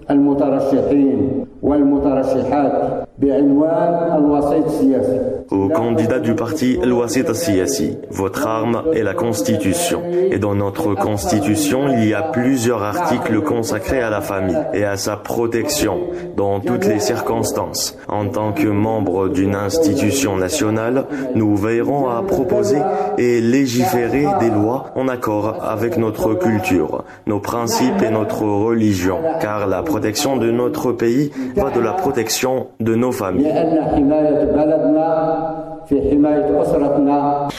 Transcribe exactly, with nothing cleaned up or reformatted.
Aux candidats du parti El Wasit Siyasi, votre arme est la Constitution. Et dans notre Constitution, il y a plusieurs articles consacrés à la famille et à sa protection dans toutes les circonstances. En tant que membre d'une institution nationale, nous veillerons à proposer et légiférer des lois en accord avec notre culture, nos principes et notre religion, car la protection de notre pays va de la protection de nos familles.